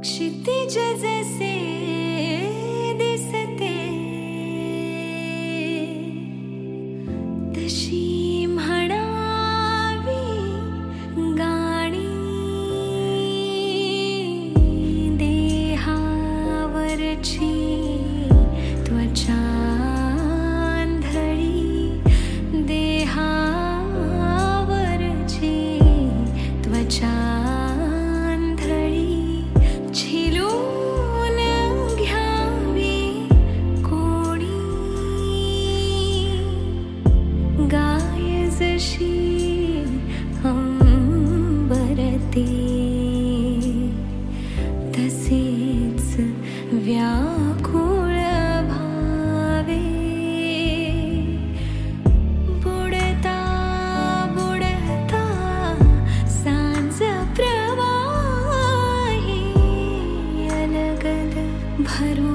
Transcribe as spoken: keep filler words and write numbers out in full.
क्षितिज जसे दिसते तशी म्हणावी गाणी देहावरची त्वचा आंधळी देहावरची त्वचा गाय जशी अंबरती तसेच व्याकुळ भावे बुडता बुडता सांज प्रवाही अलगद भरून